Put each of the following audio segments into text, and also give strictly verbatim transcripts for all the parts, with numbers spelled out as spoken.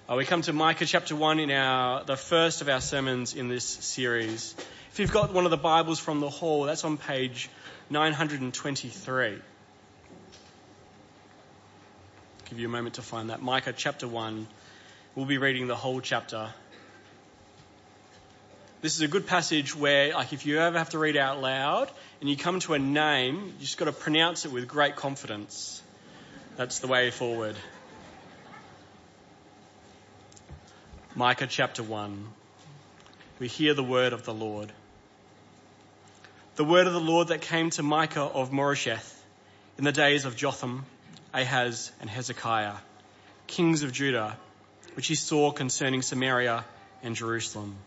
Uh, we come to Micah chapter one in our the first of our sermons in this series. If you've got one of the Bibles from the hall, that's on page nine hundred twenty-three. Give you a moment to find that. Micah chapter one. We'll be reading the whole chapter. This is a good passage where, like, if you ever have to read out loud and you come to a name, you just got to pronounce it with great confidence. That's the way forward. Micah chapter one. We hear the word of the Lord. The word of the Lord that came to Micah of Moresheth in the days of Jotham, Ahaz, and Hezekiah, kings of Judah, which he saw concerning Samaria and Jerusalem.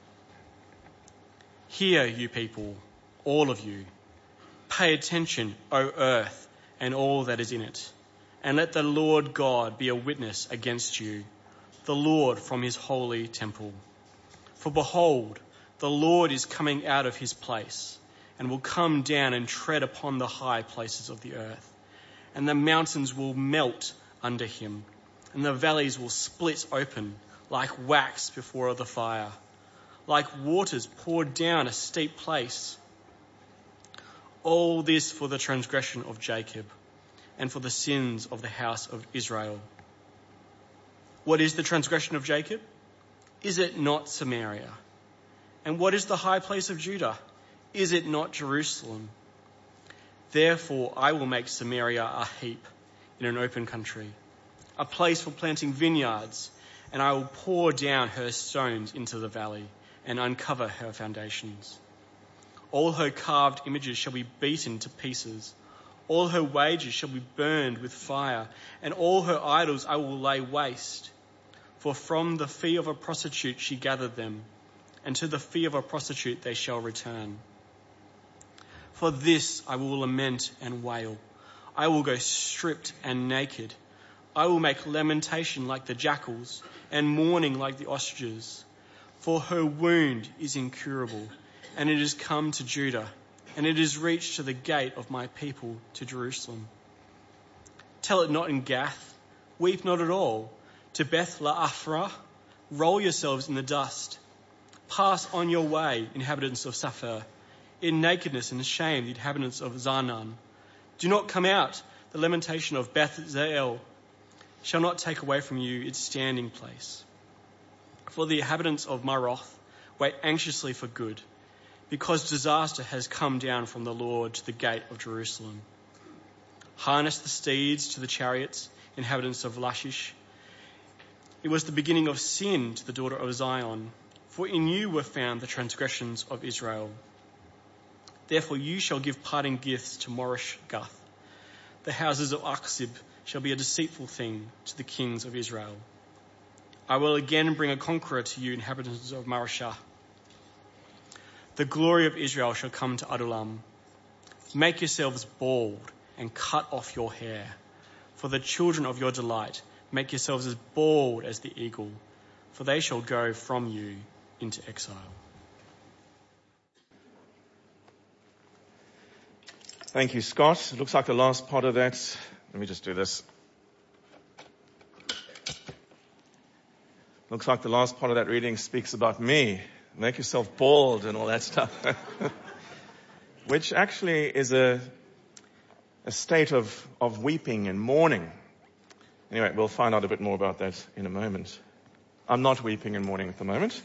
Hear, you people, all of you. Pay attention, O earth, and all that is in it, and let the Lord God be a witness against you, the Lord from his holy temple. For behold, the Lord is coming out of his place, and will come down and tread upon the high places of the earth. And the mountains will melt under him, and the valleys will split open like wax before the fire, like waters poured down a steep place. All this for the transgression of Jacob, and for the sins of the house of Israel. What is the transgression of Jacob? Is it not Samaria? And what is the high place of Judah? Is it not Jerusalem? Therefore I will make Samaria a heap in an open country, a place for planting vineyards, and I will pour down her stones into the valley and uncover her foundations. All her carved images shall be beaten to pieces. All her wages shall be burned with fire, and all her idols I will lay waste. For from the fee of a prostitute she gathered them, and to the fee of a prostitute they shall return. For this I will lament and wail. I will go stripped and naked. I will make lamentation like the jackals, and mourning like the ostriches. For her wound is incurable, and it has come to Judah, and it has reached to the gate of my people, to Jerusalem. Tell it not in Gath, weep not at all. To Beth La'afra, roll yourselves in the dust. Pass on your way, inhabitants of Saphir, in nakedness and shame, the inhabitants of Zarnan. Do not come out, the lamentation of Beth Zeel shall not take away from you its standing place. For the inhabitants of Maroth wait anxiously for good, because disaster has come down from the Lord to the gate of Jerusalem. Harness the steeds to the chariots, inhabitants of Lachish. It was the beginning of sin to the daughter of Zion, for in you were found the transgressions of Israel. Therefore you shall give parting gifts to Moresheth. The houses of Achzib shall be a deceitful thing to the kings of Israel. I will again bring a conqueror to you, inhabitants of Mareshah. The glory of Israel shall come to Adullam. Make yourselves bald and cut off your hair. For the children of your delight, make yourselves as bald as the eagle, for they shall go from you into exile. Thank you, Scott. It looks like the last part of that. Let me just do this. Looks like the last part of that reading speaks about me. Make yourself bald and all that stuff. Which actually is a, a state of, of weeping and mourning. Anyway, we'll find out a bit more about that in a moment. I'm not weeping and mourning at the moment.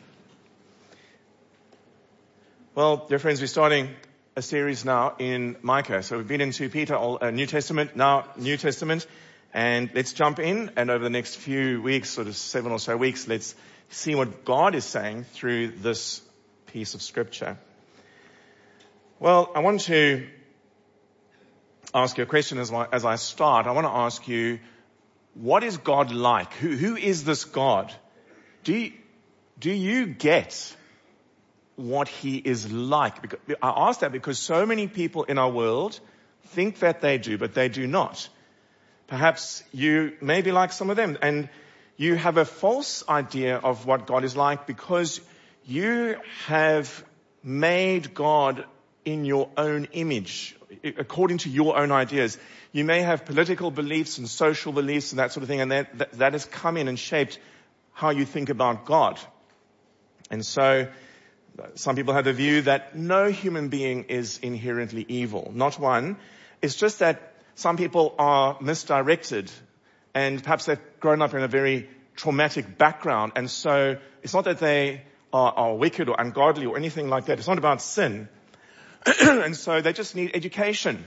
Well, dear friends, we're starting a series now in Micah. So we've been into Peter, uh, New Testament, now New Testament. And let's jump in, and over the next few weeks, sort of seven or so weeks, let's see what God is saying through this piece of scripture. Well, I want to ask you a question as I, as I start. I want to ask you, what is God like? Who, who is this God? Do you, do you get what he is like? Because, I ask that because so many people in our world think that they do, but they do not. Perhaps you may be like some of them, and you have a false idea of what God is like because you have made God in your own image. according to your own ideas. You may have political beliefs and social beliefs and that sort of thing, and that, that, that has come in and shaped how you think about God. And so some people have the view that no human being is inherently evil. Not one. It's just that some people are misdirected, and perhaps they've grown up in a very traumatic background. And so it's not that they are, are wicked or ungodly or anything like that. It's not about sin. And so they just need education.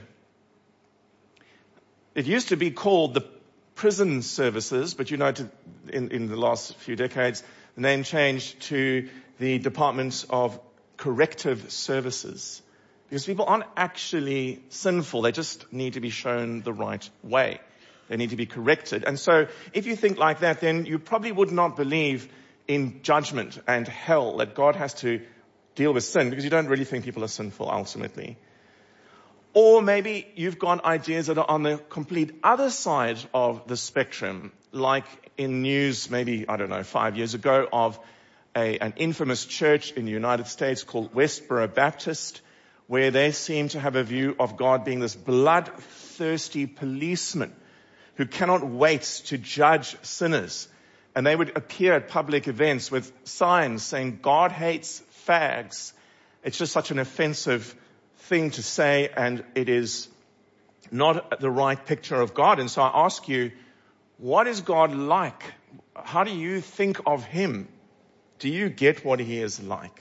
It used to be called the prison services, but you know, to, in, in the last few decades, the name changed to the Department of Corrective Services. Because people aren't actually sinful. They just need to be shown the right way. They need to be corrected. And so if you think like that, then you probably would not believe in judgment and hell, that God has to deal with sin, because you don't really think people are sinful ultimately. Or maybe you've got ideas that are on the complete other side of the spectrum, like in news maybe, I don't know, five years ago of a, an infamous church in the United States called Westboro Baptist, where they seem to have a view of God being this bloodthirsty policeman who cannot wait to judge sinners. And they would appear at public events with signs saying, God hates fags. It's just such an offensive thing to say, and it is not the right picture of God. And so I ask you, what is God like? How do you think of him? Do you get what he is like?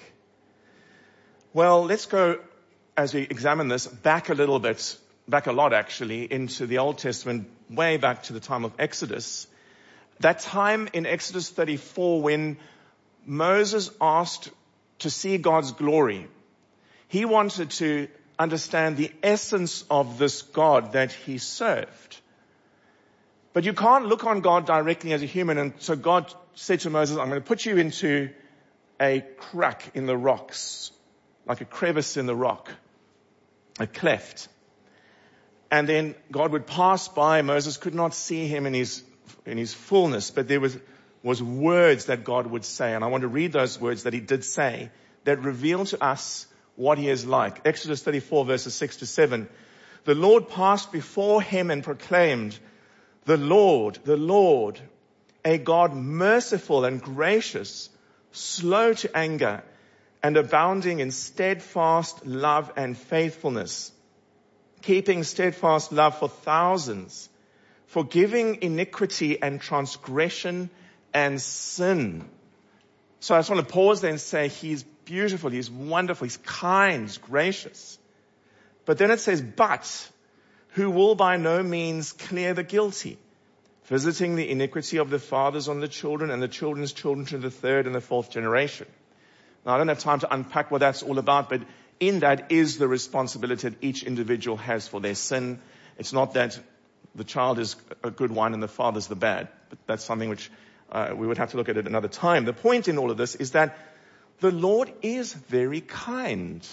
Well, let's go, as we examine this, back a little bit, back a lot actually, into the Old Testament, way back to the time of Exodus. That time in Exodus thirty-four when Moses asked to see God's glory. He wanted to understand the essence of this God that he served. But you can't look on God directly as a human. And so God said to Moses, I'm going to put you into a crack in the rocks, like a crevice in the rock, a cleft. And then God would pass by. Moses could not see him in his, in his fullness, but there was, was words that God would say. And I want to read those words that he did say that reveal to us what he is like. Exodus thirty-four verses six to seven. The Lord passed before him and proclaimed, the Lord, the Lord, a God merciful and gracious, slow to anger, and abounding in steadfast love and faithfulness, keeping steadfast love for thousands, forgiving iniquity and transgression and sin. So I just want to pause there and say he's beautiful, he's wonderful, he's kind, he's gracious. But then it says, but who will by no means clear the guilty, visiting the iniquity of the fathers on the children and the children's children to the third and the fourth generation. Now, I don't have time to unpack what that's all about, but in that is the responsibility that each individual has for their sin. It's not that the child is a good one and the father's the bad, but that's something which uh, we would have to look at at another time. The point in all of this is that the Lord is very kind.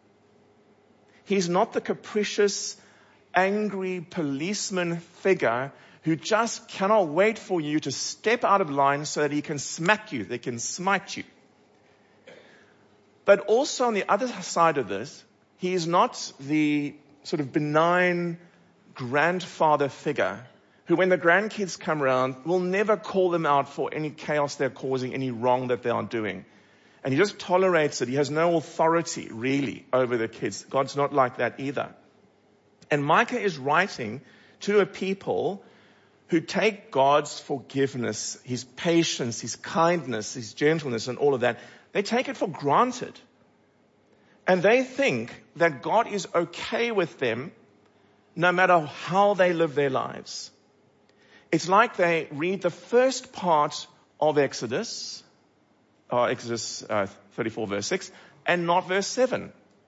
He's not the capricious, angry policeman figure who just cannot wait for you to step out of line so that he can smack you, they can smite you. But also on the other side of this, he is not the sort of benign grandfather figure who, when the grandkids come around, will never call them out for any chaos they're causing, any wrong that they are doing. And he just tolerates it. He has no authority, really, over the kids. God's not like that either. And Micah is writing to a people who take God's forgiveness, his patience, his kindness, his gentleness, and all of that, they take it for granted. And they think that God is okay with them no matter how they live their lives. It's like they read the first part of Exodus, or Exodus uh, thirty-four verse six, and not verse seven.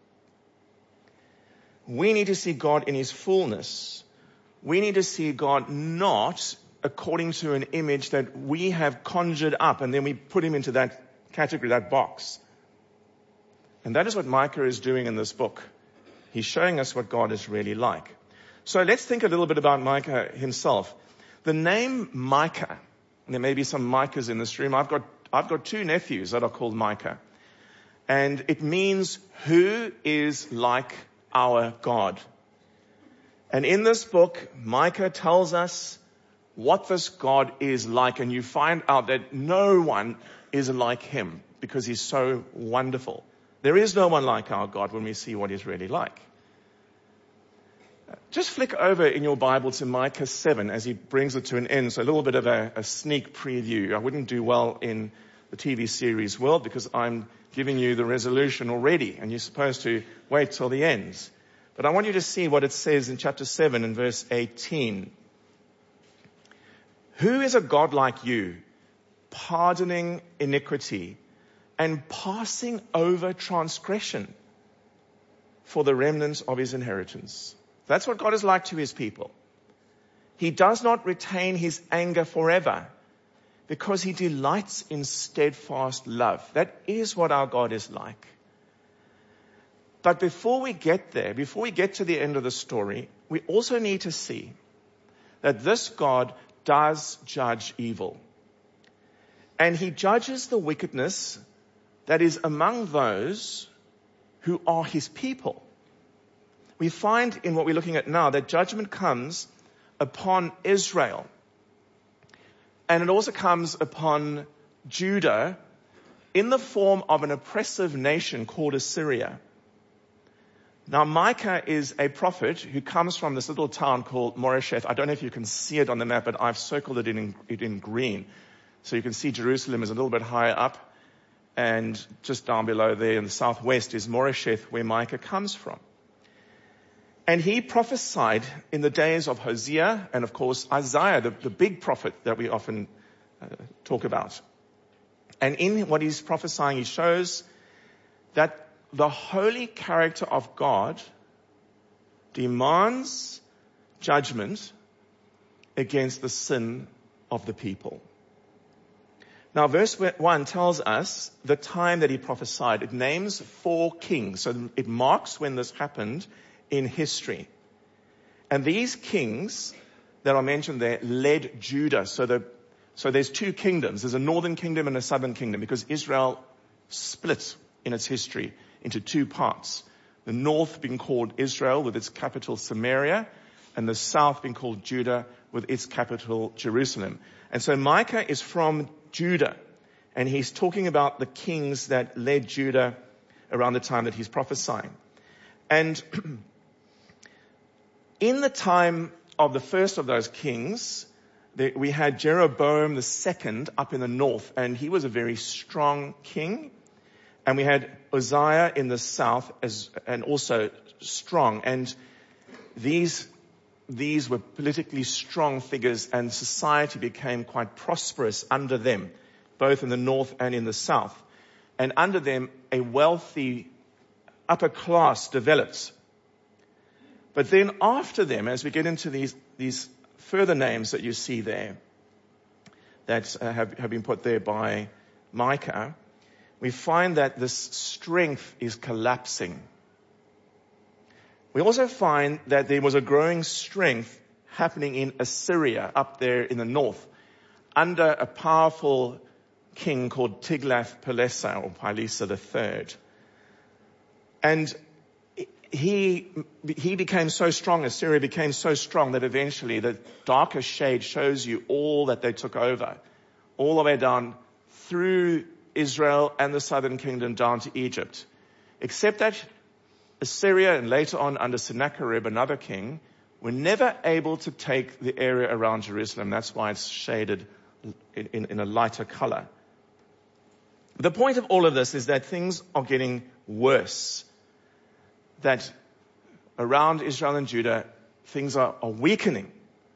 We need to see God in his fullness. We need to see God not according to an image that we have conjured up, and then we put him into that category, that box. And that is what Micah is doing in this book. He's showing us what God is really like. So let's think a little bit about Micah himself. The name Micah, and there may be some Micahs in this room. I've got, I've got two nephews that are called Micah. And it means who is like our God. And in this book, Micah tells us what this God is like, and you find out that no one is like him because he's so wonderful. There is no one like our God when we see what he's really like. Just flick over in your Bible to Micah seven as he brings it to an end. So a little bit of a, a sneak preview. I wouldn't do well in the T V series world because I'm giving you the resolution already and you're supposed to wait till the end. But I want you to see what it says in chapter seven and verse eighteen. Who is a God like you, pardoning iniquity and passing over transgression for the remnants of his inheritance? That's what God is like to his people. He does not retain his anger forever because he delights in steadfast love. That is what our God is like. But before we get there, before we get to the end of the story, we also need to see that this God does judge evil. And he judges the wickedness that is among those who are his people. We find in what we're looking at now that judgment comes upon Israel. And it also comes upon Judah in the form of an oppressive nation called Assyria. Now, Micah is a prophet who comes from this little town called Moresheth. I don't know if you can see it on the map, but I've circled it in, it in green. So you can see Jerusalem is a little bit higher up. And just down below there in the southwest is Moresheth, where Micah comes from. And he prophesied in the days of Hosea and, of course, Isaiah, the, the big prophet that we often uh, talk about. And in what he's prophesying, he shows that the holy character of God demands judgment against the sin of the people. Now, verse one tells us the time that he prophesied. It names four kings. So it marks when this happened in history. And these kings that are mentioned there led Judah. So, the, so there's two kingdoms. There's a northern kingdom and a southern kingdom because Israel split in its history into two parts. The north being called Israel with its capital Samaria, and the south being called Judah with its capital Jerusalem. And so Micah is from Judah, and he's talking about the kings that led Judah around the time that he's prophesying. And in the time of the first of those kings, we had Jeroboam the second up in the north, and he was a very strong king. And we had Uzziah in the south as, and also strong. And these, these were politically strong figures, and society became quite prosperous under them, both in the north and in the south. And under them, a wealthy upper class develops. But then after them, as we get into these, these further names that you see there, that uh, have, have been put there by Micah, we find that this strength is collapsing. We also find that there was a growing strength happening in Assyria up there in the north under a powerful king called Tiglath-Pileser or Pileser the third. And he, he became so strong, Assyria became so strong that eventually the darker shade shows you all that they took over, all the way down through Israel and the southern kingdom down to Egypt. Except that Assyria and later on under Sennacherib, another king, were never able to take the area around Jerusalem. That's why it's shaded in, in, in a lighter color. The point of all of this is that things are getting worse. That around Israel and Judah, things are, are weakening.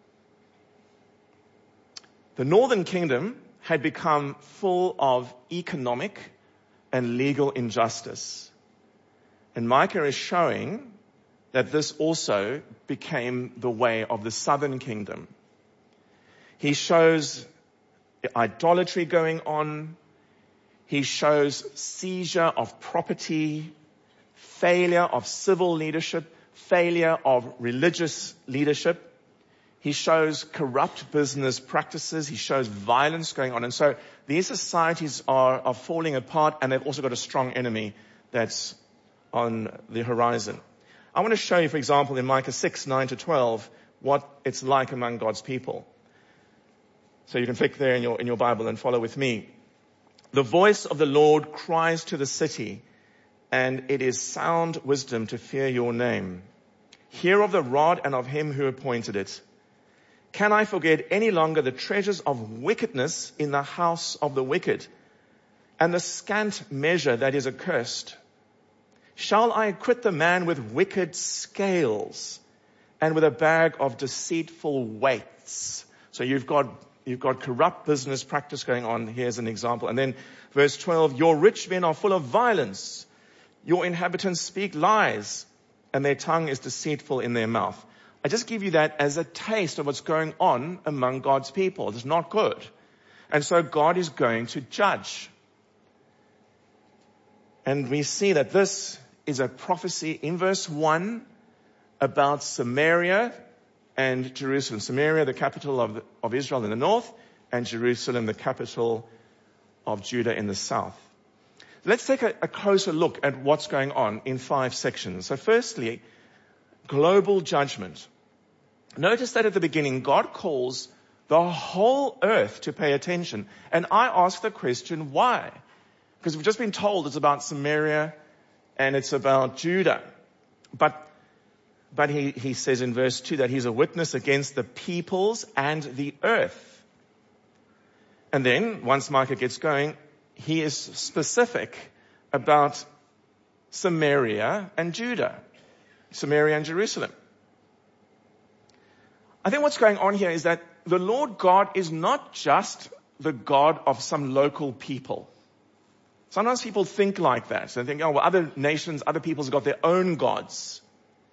The northern kingdom had become full of economic and legal injustice. And Micah is showing that this also became the way of the southern kingdom. He shows idolatry going on. He shows seizure of property, failure of civil leadership, failure of religious leadership. He shows corrupt business practices. He shows violence going on. And so these societies are, are falling apart, and they've also got a strong enemy that's on the horizon. I want to show you, for example, in Micah six, nine to twelve, what it's like among God's people. So you can flick there in your, in your Bible and follow with me. The voice of the Lord cries to the city, and it is sound wisdom to fear your name. Hear of the rod and of him who appointed it. Can I forget any longer the treasures of wickedness in the house of the wicked, and the scant measure that is accursed? Shall I acquit the man with wicked scales and with a bag of deceitful weights? So you've got, you've got corrupt business practice going on. Here's an example. And then verse twelve, your rich men are full of violence. Your inhabitants speak lies, and their tongue is deceitful in their mouth. I just give you that as a taste of what's going on among God's people. It's not good. And so God is going to judge. And we see that this is a prophecy in verse one about Samaria and Jerusalem. Samaria, the capital of, of Israel in the north, and Jerusalem, the capital of Judah in the south. Let's take a, a closer look at what's going on in five sections. So firstly, global judgment. Notice that at the beginning, God calls the whole earth to pay attention. And I ask the question, why? Because we've just been told it's about Samaria and it's about Judah. But, but he, he says in verse two that he's a witness against the peoples and the earth. And then, once Micah gets going, he is specific about Samaria and Judah, Samaria and Jerusalem. I think what's going on here is that the Lord God is not just the God of some local people. Sometimes people think like that. They think, oh, well, other nations, other peoples have got their own gods.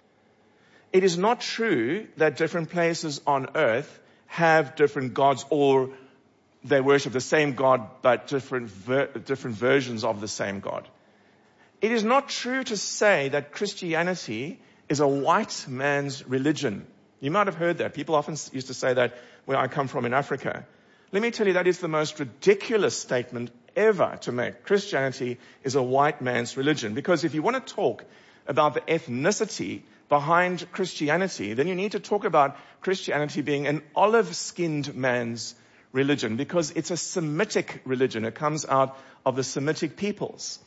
It is not true that different places on earth have different gods, or they worship the same God, but different ver- different versions of the same God. It is not true to say that Christianity is a white man's religion. You might have heard that. People often used to say that where I come from in Africa. Let me tell you, that is the most ridiculous statement ever to make. Christianity is a white man's religion. Because if you want to talk about the ethnicity behind Christianity, then you need to talk about Christianity being an olive-skinned man's religion, because it's a Semitic religion. It comes out of the Semitic peoples.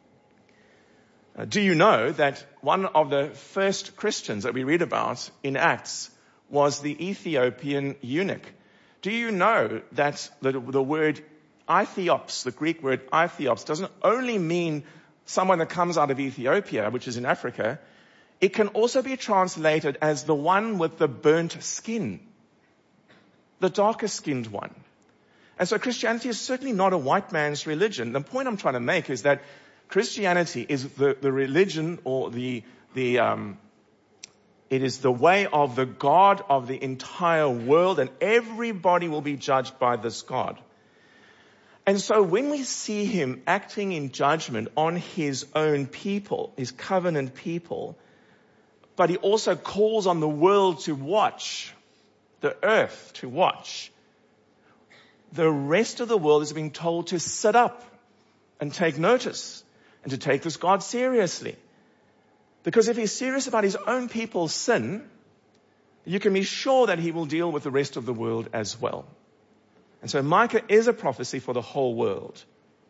Uh, do you know that one of the first Christians that we read about in Acts was the Ethiopian eunuch? Do you know that the, the word Ethiops, the Greek word Ethiops, doesn't only mean someone that comes out of Ethiopia, which is in Africa? It can also be translated as the one with the burnt skin, the darker skinned one. And so Christianity is certainly not a white man's religion. The point I'm trying to make is that Christianity is the, the religion, or the, the, um, it is the way of the God of the entire world, and everybody will be judged by this God. And so when we see him acting in judgment on his own people, his covenant people, but he also calls on the world to watch, the earth to watch, the rest of the world is being told to sit up and take notice and to take this God seriously. Because if he's serious about his own people's sin, you can be sure that he will deal with the rest of the world as well. And so Micah is a prophecy for the whole world.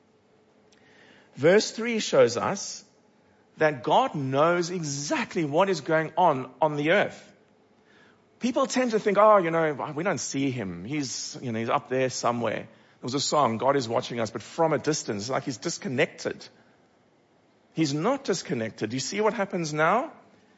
Verse three shows us that God knows exactly what is going on on the earth. People tend to think, oh, you know, we don't see him. He's, you know, he's up there somewhere. There was a song, God is watching us, but from a distance, like he's disconnected. He's not disconnected. Do you see what happens now?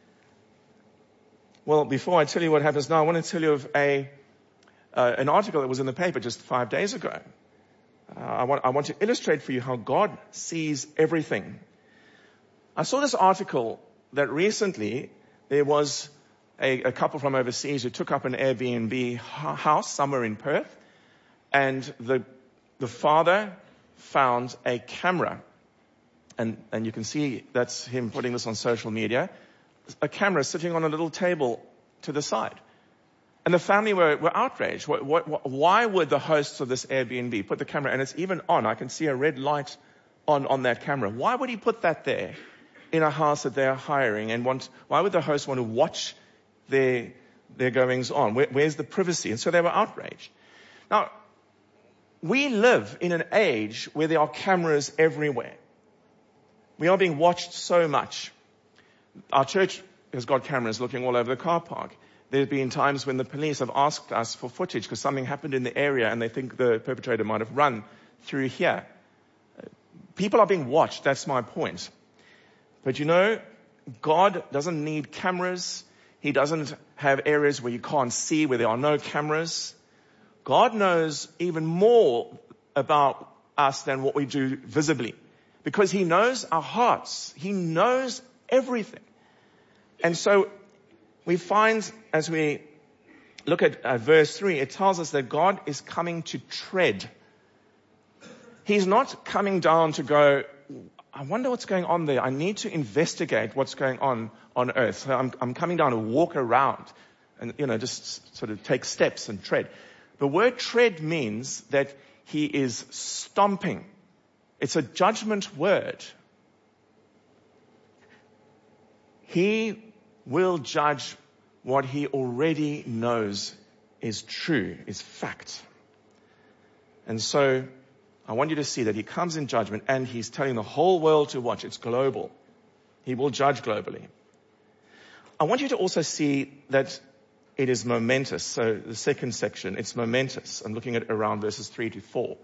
Well, before I tell you what happens now, I want to tell you of a, uh, an article that was in the paper just five days ago. Uh, I want, I want to illustrate for you how God sees everything. I saw this article that recently there was A, a couple from overseas who took up an Airbnb house somewhere in Perth, and the the father found a camera, and and you can see that's him putting this on social media, a camera sitting on a little table to the side, and the family were were outraged. What, what, what, why would the hosts of this Airbnb put the camera, and it's even on? I can see a red light on on that camera. Why would he put that there? in a house that they're hiring and want, why would the host want to watch their, their goings on? Where, where's the privacy? And so they were outraged. Now, we live in an age where there are cameras everywhere. We are being watched so much. Our church has got cameras looking all over the car park. There have been times when the police have asked us for footage because something happened in the area and they think the perpetrator might have run through here. People are being watched, that's my point. But you know, God doesn't need cameras. He doesn't have areas where you can't see, where there are no cameras. God knows even more about us than what we do visibly, because he knows our hearts. He knows everything. And so we find, as we look at uh, verse three, it tells us that God is coming to tread. He's not coming down to go, I wonder what's going on there. I need to investigate what's going on on earth. So I'm, I'm coming down to walk around and, you know, just sort of take steps and tread. The word tread means that he is stomping. It's a judgment word. He will judge what he already knows is true, is fact. And so I want you to see that he comes in judgment and he's telling the whole world to watch. It's global. He will judge globally. I want you to also see that it is momentous. So the second section, it's momentous. I'm looking at around verses three to four.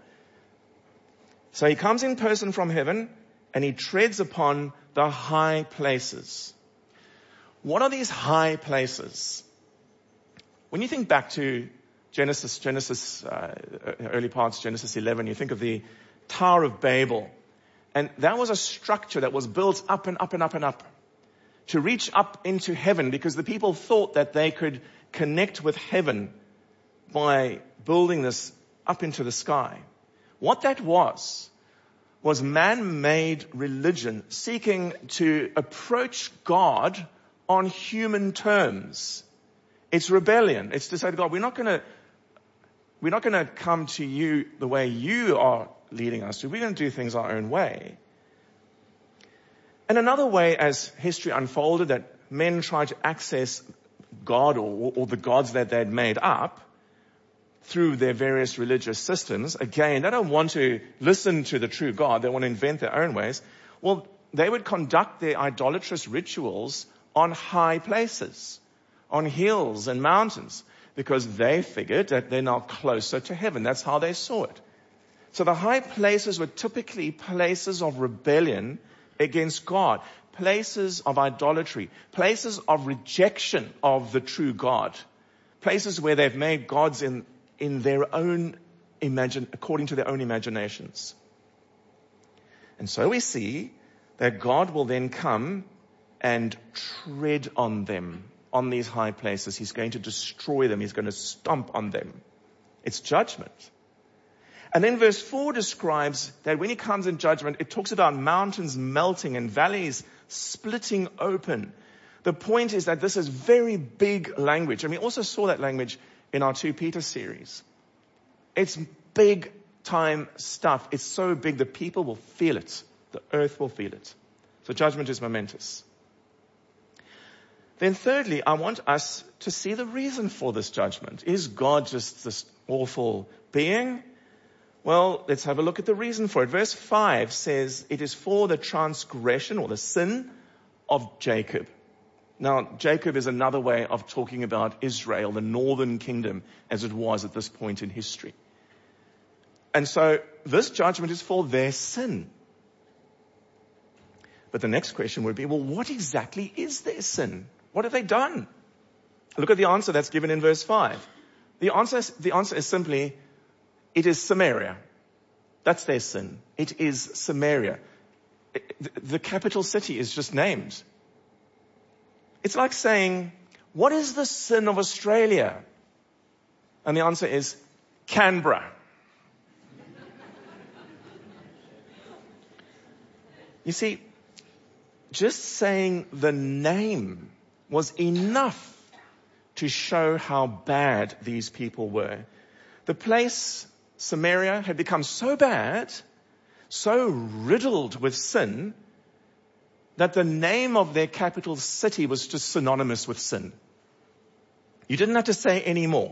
So he comes in person from heaven and he treads upon the high places. What are these high places? When you think back to Genesis, Genesis, uh, early parts, Genesis eleven, you think of the Tower of Babel. And that was a structure that was built up and up and up and up to reach up into heaven, because the people thought that they could connect with heaven by building this up into the sky. What that was, was man-made religion seeking to approach God on human terms. It's rebellion. It's to say to God, we're not going to, we're not going to come to you the way you are leading us to. We're going to do things our own way. And another way, as history unfolded, that men tried to access God or, or the gods that they'd made up through their various religious systems. Again, they don't want to listen to the true God. They want to invent their own ways. Well, they would conduct their idolatrous rituals on high places, on hills and mountains, because they figured that they're now closer to heaven. That's how they saw it. So the high places were typically places of rebellion against God, places of idolatry, places of rejection of the true God, places where they've made gods in, in their own imagine, according to their own imaginations. And so we see that God will then come and tread on them, on these high places. He's going to destroy them. He's going to stomp on them. It's judgment. And then verse four describes that when he comes in judgment, it talks about mountains melting and valleys splitting open. The point is that this is very big language. And we also saw that language in our Second Peter series. It's big time stuff. It's so big the people will feel it. The earth will feel it. So judgment is momentous. Then thirdly, I want us to see the reason for this judgment. Is God just this awful being? Well, let's have a look at the reason for it. Verse five says, it is for the transgression or the sin of Jacob. Now, Jacob is another way of talking about Israel, the northern kingdom, as it was at this point in history. And so this judgment is for their sin. But the next question would be, well, what exactly is their sin? What have they done? Look at the answer that's given in verse five. The answer, the answer is simply, it is Samaria. That's their sin. It is Samaria. The capital city is just named. It's like saying, what is the sin of Australia? And the answer is Canberra. You see, just saying the name was enough to show how bad these people were. The place, Samaria, had become so bad, so riddled with sin, that the name of their capital city was just synonymous with sin. You didn't have to say any more.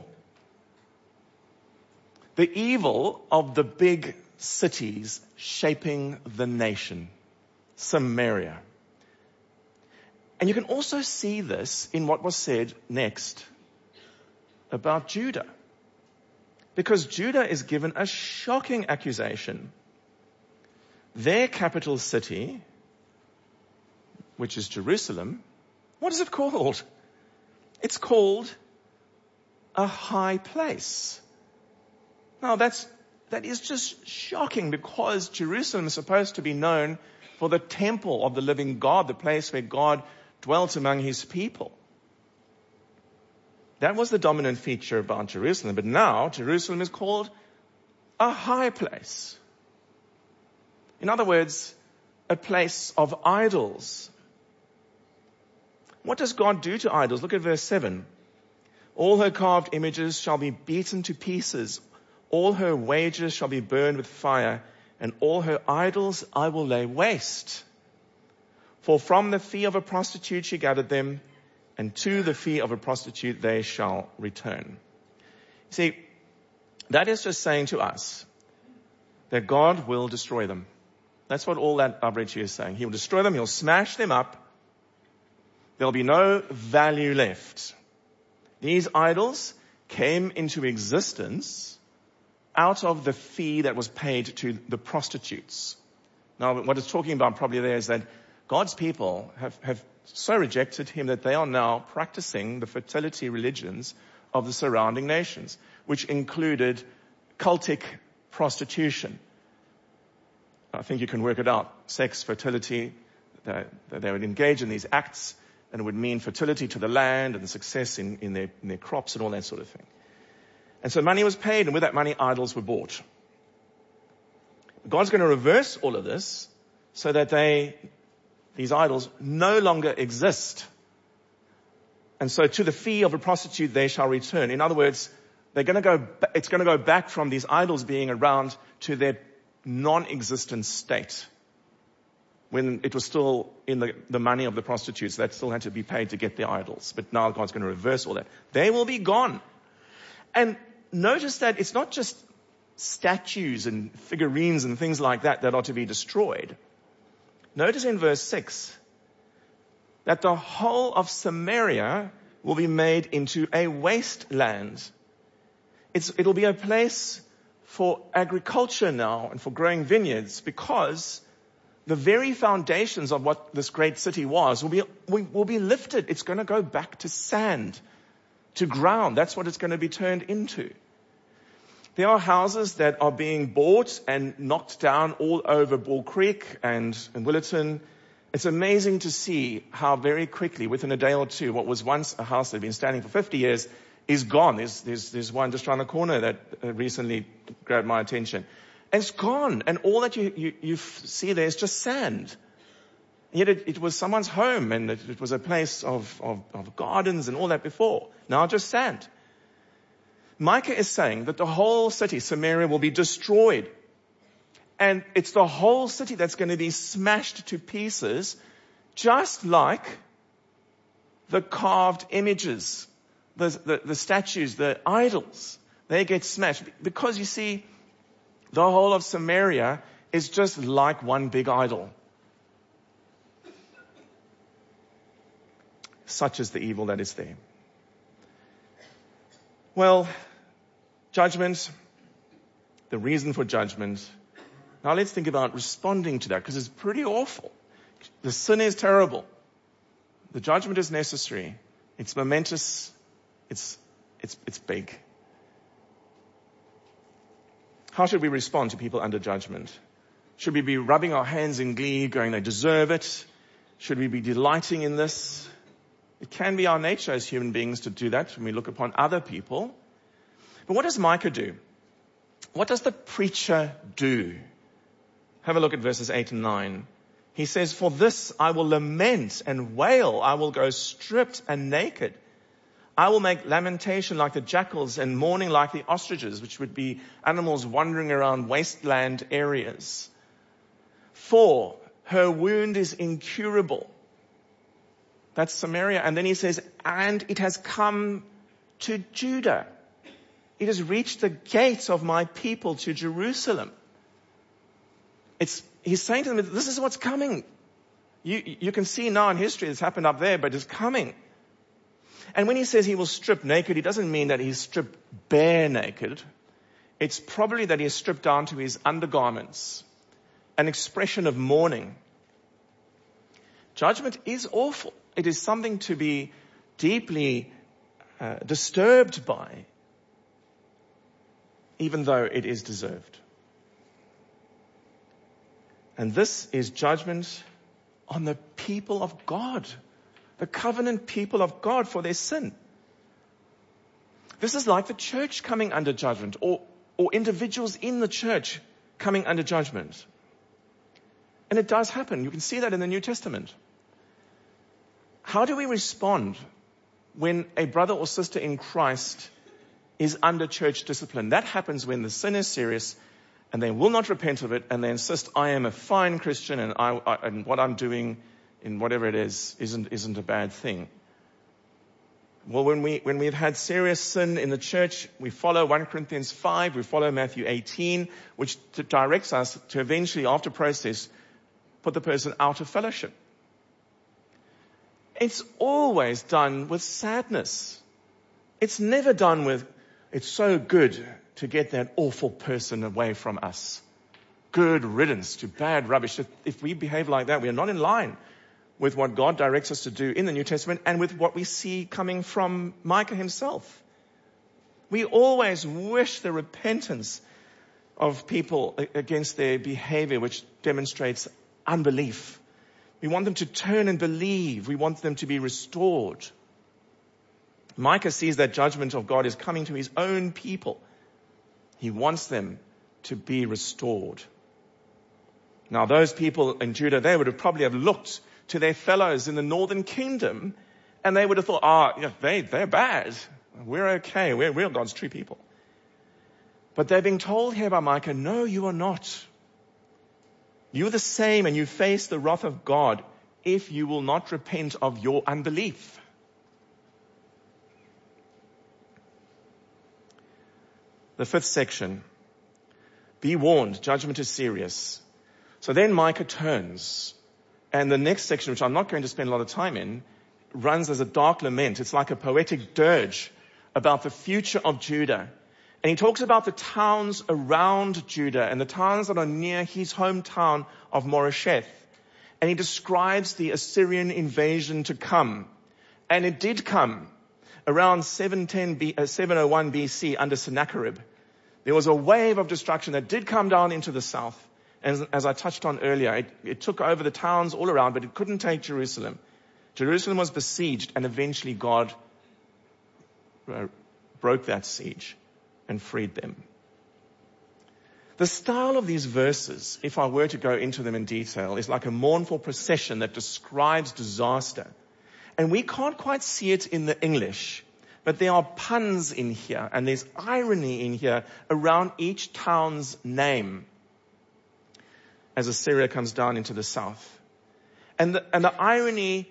The evil of the big cities shaping the nation, Samaria. And you can also see this in what was said next about Judah. Because Judah is given a shocking accusation. Their capital city, which is Jerusalem, what is it called? It's called a high place. Now that's, that is just shocking, because Jerusalem is supposed to be known for the temple of the living God, the place where God dwelt among his people. That was the dominant feature about Jerusalem. But now Jerusalem is called a high place. In other words, a place of idols. What does God do to idols? Look at verse seven. All her carved images shall be beaten to pieces. All her wages shall be burned with fire. And all her idols I will lay waste. For from the fee of a prostitute she gathered them, and to the fee of a prostitute they shall return. See, that is just saying to us that God will destroy them. That's what all that Abrechi is saying. He will destroy them. He'll smash them up. There'll be no value left. These idols came into existence out of the fee that was paid to the prostitutes. Now, what it's talking about probably there is that God's people have, have so rejected him that they are now practicing the fertility religions of the surrounding nations, which included cultic prostitution. I think you can work it out. Sex, fertility, they, they would engage in these acts, and it would mean fertility to the land and success in, in, their, in their crops and all that sort of thing. And so money was paid, and with that money, idols were bought. God's going to reverse all of this so that they, these idols no longer exist. And so to the fee of a prostitute, they shall return. In other words, they're going to go, it's going to go back from these idols being around to their non-existent state. When it was still in the, the money of the prostitutes, that still had to be paid to get the idols. But now God's going to reverse all that. They will be gone. And notice that it's not just statues and figurines and things like that that are to be destroyed. Notice in verse six that the whole of Samaria will be made into a wasteland. It's, it'll be a place for agriculture now and for growing vineyards, because the very foundations of what this great city was will be, will be lifted. It's going to go back to sand, to ground. That's what it's going to be turned into. There are houses that are being bought and knocked down all over Bull Creek and, and Willerton. It's amazing to see how very quickly, within a day or two, what was once a house that had been standing for fifty years is gone. There's, there's, there's one just around the corner that uh, recently grabbed my attention. And it's gone. And all that you, you, you see there is just sand. And yet it, it was someone's home, and it, it was a place of, of, of gardens and all that before. Now just sand. Micah is saying that the whole city, Samaria, will be destroyed. And it's the whole city that's going to be smashed to pieces, just like the carved images, the, the, the statues, the idols. They get smashed. Because you see, the whole of Samaria is just like one big idol. Such is the evil that is there. Well, judgment, the reason for judgment. Now let's think about responding to that, because it's pretty awful. The sin is terrible. The judgment is necessary. It's momentous. It's, it's, it's big. How should we respond to people under judgment? Should we be rubbing our hands in glee, going, they deserve it? Should we be delighting in this? It can be our nature as human beings to do that when we look upon other people. But what does Micah do? What does the preacher do? Have a look at verses eight and nine. He says, for this I will lament and wail. I will go stripped and naked. I will make lamentation like the jackals and mourning like the ostriches, which would be animals wandering around wasteland areas. For her wound is incurable. That's Samaria. And then he says, and it has come to Judah. It has reached the gates of my people, to Jerusalem. It's, he's saying to them, this is what's coming. You, you can see now in history it's happened up there, but it's coming. And when he says he will strip naked, he doesn't mean that he's stripped bare naked. It's probably that he is stripped down to his undergarments, an expression of mourning. Judgment is awful. It is something to be deeply uh, disturbed by, even though it is deserved. And this is judgment on the people of God, the covenant people of God, for their sin. This is like the church coming under judgment, or, or individuals in the church coming under judgment. And it does happen. You can see that in the New Testament. How do we respond when a brother or sister in Christ is under church discipline? That happens when the sin is serious and they will not repent of it, and they insist, I am a fine Christian, and, I, I, and what I'm doing in whatever it is isn't, isn't a bad thing. Well, when, we, when we've had serious sin in the church, we follow First Corinthians five, we follow Matthew eighteen, which directs us to eventually, after process, put the person out of fellowship. It's always done with sadness. It's never done with, it's so good to get that awful person away from us. Good riddance to bad rubbish. If, if we behave like that, we are not in line with what God directs us to do in the New Testament and with what we see coming from Micah himself. We always wish the repentance of people against their behavior, which demonstrates unbelief. We want them to turn and believe. We want them to be restored. Micah sees that judgment of God is coming to his own people. He wants them to be restored. Now, those people in Judah, they would have probably have looked to their fellows in the northern kingdom, and they would have thought, ah, oh, yeah, they, they're bad. We're okay. We're, we're God's true people. But they're being told here by Micah, no, you are not. You're the same, and you face the wrath of God if you will not repent of your unbelief. The fifth section. Be warned, judgment is serious. So then Micah turns, and the next section, which I'm not going to spend a lot of time in, runs as a dark lament. It's like a poetic dirge about the future of Judah. And he talks about the towns around Judah and the towns that are near his hometown of Moresheth. And he describes the Assyrian invasion to come. And it did come around seven oh one B C under Sennacherib. There was a wave of destruction that did come down into the south. And as I touched on earlier, it, it took over the towns all around, but it couldn't take Jerusalem. Jerusalem was besieged, and eventually God broke that siege and freed them. The style of these verses, if I were to go into them in detail, is like a mournful procession that describes disaster. And we can't quite see it in the English, but there are puns in here, and there's irony in here around each town's name as Assyria comes down into the south. And the, and the irony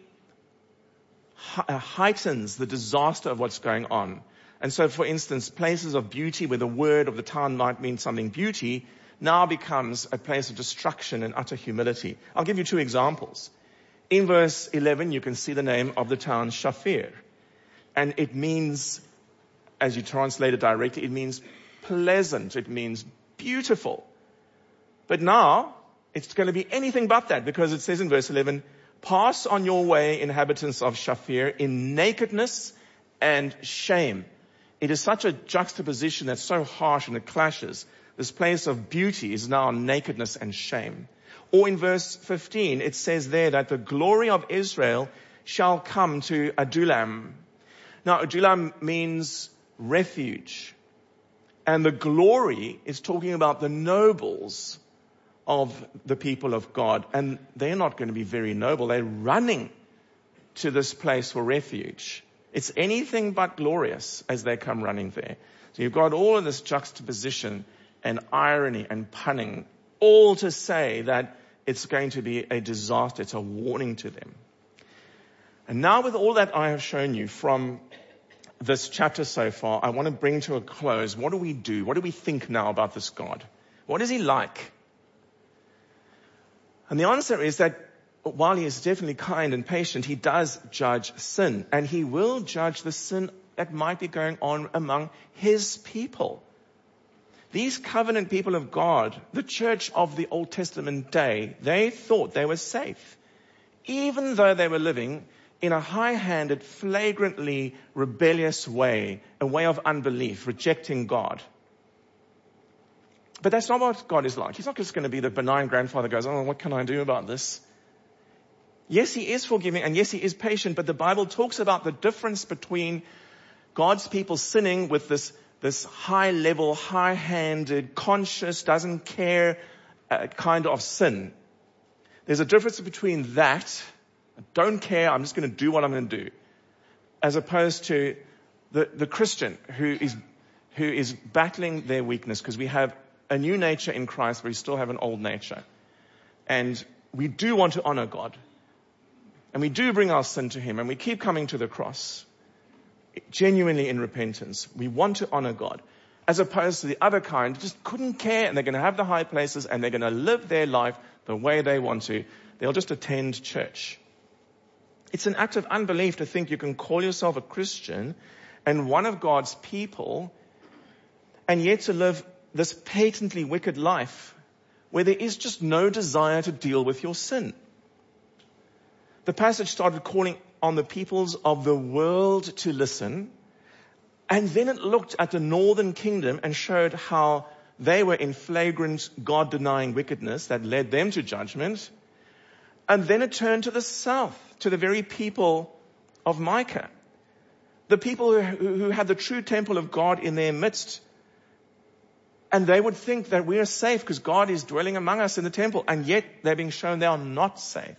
heightens the disaster of what's going on. And so, for instance, places of beauty where the word of the town might mean something beauty now becomes a place of destruction and utter humility. I'll give you two examples. In verse eleven, you can see the name of the town Shafir. And it means, as you translate it directly, it means pleasant. It means beautiful. But now, it's going to be anything but that, because it says in verse eleven, pass on your way, inhabitants of Shafir, in nakedness and shame. It is such a juxtaposition that's so harsh and it clashes. This place of beauty is now nakedness and shame. Or in verse fifteen, it says there that the glory of Israel shall come to Adullam. Now, Adullam means refuge. And the glory is talking about the nobles of the people of God. And they're not going to be very noble. They're running to this place for refuge. It's anything but glorious as they come running there. So you've got all of this juxtaposition and irony and punning, all to say that it's going to be a disaster. It's a warning to them. And now with all that I have shown you from this chapter so far, I want to bring to a close. What do we do? What do we think now about this God? What is he like? And the answer is that while he is definitely kind and patient, he does judge sin. And he will judge the sin that might be going on among his people. These covenant people of God, the church of the Old Testament day, they thought they were safe, even though they were living in a high-handed, flagrantly rebellious way, a way of unbelief, rejecting God. But that's not what God is like. He's not just going to be the benign grandfather who goes, oh, what can I do about this? Yes, he is forgiving, and yes, he is patient, but the Bible talks about the difference between God's people sinning with this, this high-level, high-handed, conscious, doesn't care uh, kind of sin. There's a difference between that, I don't care, I'm just going to do what I'm going to do, as opposed to the, the Christian who is, who is battling their weakness, because we have a new nature in Christ, but we still have an old nature. And we do want to honor God. And we do bring our sin to him, and we keep coming to the cross, genuinely in repentance. We want to honor God, as opposed to the other kind, just couldn't care, and they're going to have the high places, and they're going to live their life the way they want to. They'll just attend church. It's an act of unbelief to think you can call yourself a Christian and one of God's people, and yet to live this patently wicked life where there is just no desire to deal with your sin. The passage started calling on the peoples of the world to listen, and then it looked at the northern kingdom and showed how they were in flagrant God-denying wickedness that led them to judgment. And then it turned to the south, to the very people of Micah, the people who, who had the true temple of God in their midst. And they would think that we are safe because God is dwelling among us in the temple, and yet they're being shown they are not safe.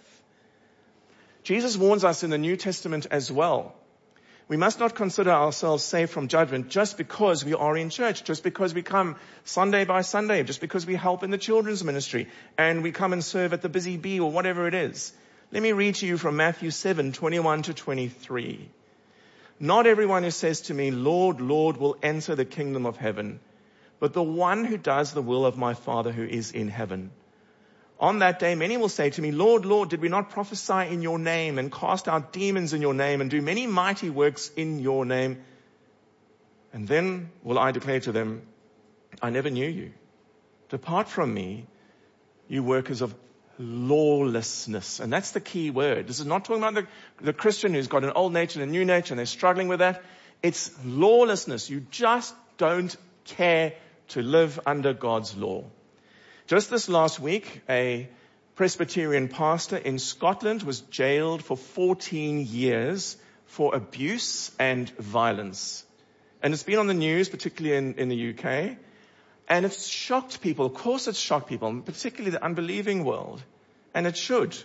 Jesus warns us in the New Testament as well. We must not consider ourselves safe from judgment just because we are in church, just because we come Sunday by Sunday, just because we help in the children's ministry and we come and serve at the Busy Bee or whatever it is. Let me read to you from Matthew seven, twenty-one to twenty-three. Not everyone who says to me, Lord, Lord, will enter the kingdom of heaven, but the one who does the will of my Father who is in heaven. On that day, many will say to me, Lord, Lord, did we not prophesy in your name and cast out demons in your name and do many mighty works in your name? And then will I declare to them, I never knew you. Depart from me, you workers of lawlessness. And that's the key word. This is not talking about the, the Christian who's got an old nature and a new nature and they're struggling with that. It's lawlessness. You just don't care to live under God's law. Just this last week, a Presbyterian pastor in Scotland was jailed for fourteen years for abuse and violence. And it's been on the news, particularly in, in the U K. And it's shocked people. Of course it's shocked people, particularly the unbelieving world. And it should.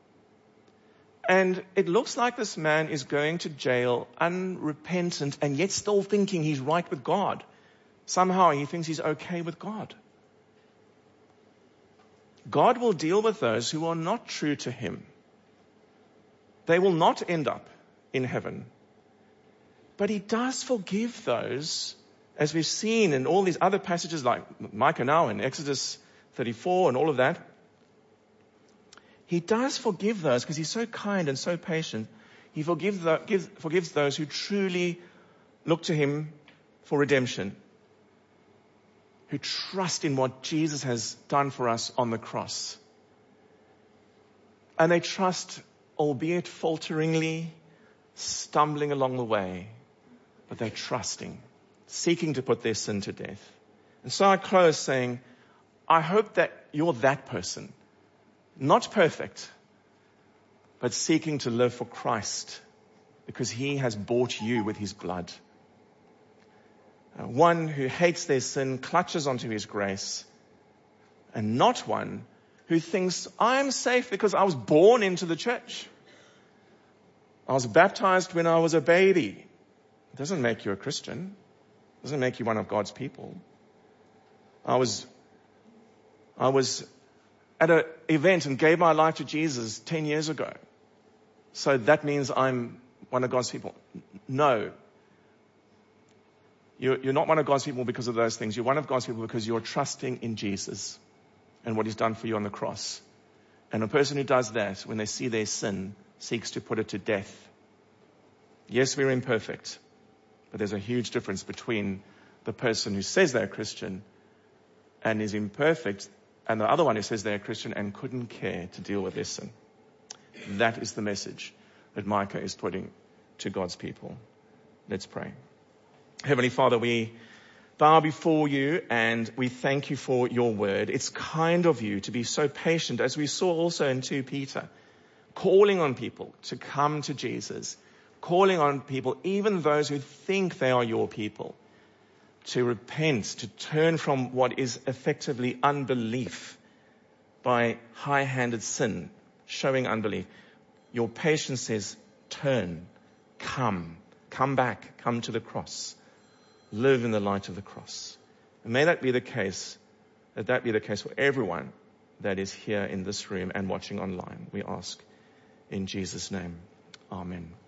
And it looks like this man is going to jail unrepentant and yet still thinking he's right with God. Somehow he thinks he's okay with God. God will deal with those who are not true to him. They will not end up in heaven. But he does forgive those, as we've seen in all these other passages like Micah now and Exodus thirty-four and all of that. He does forgive those because he's so kind and so patient. He forgives, the, gives, forgives those who truly look to him for redemption, who trust in what Jesus has done for us on the cross. And they trust, albeit falteringly, stumbling along the way, but they're trusting, seeking to put their sin to death. And so I close saying, I hope that you're that person, not perfect, but seeking to live for Christ because he has bought you with his blood. One who hates their sin, clutches onto his grace, and not one who thinks, I'm safe because I was born into the church. I was baptized when I was a baby. It doesn't make you a Christian. It doesn't make you one of God's people. I was, I was at an event and gave my life to Jesus ten years ago, so that means I'm one of God's people. No. You're, you're not one of God's people because of those things. You're one of God's people because you're trusting in Jesus and what he's done for you on the cross. And a person who does that, when they see their sin, seeks to put it to death. Yes, we're imperfect, but there's a huge difference between the person who says they're a Christian and is imperfect, and the other one who says they're a Christian and couldn't care to deal with their sin. That is the message that Micah is putting to God's people. Let's pray. Heavenly Father, we bow before you and we thank you for your word. It's kind of you to be so patient, as we saw also in Second Peter, calling on people to come to Jesus, calling on people, even those who think they are your people, to repent, to turn from what is effectively unbelief by high-handed sin, showing unbelief. Your patience says, turn, come, come back, come to the cross, live in the light of the cross. And may that be the case, that that be the case for everyone that is here in this room and watching online. We ask in Jesus' name. Amen.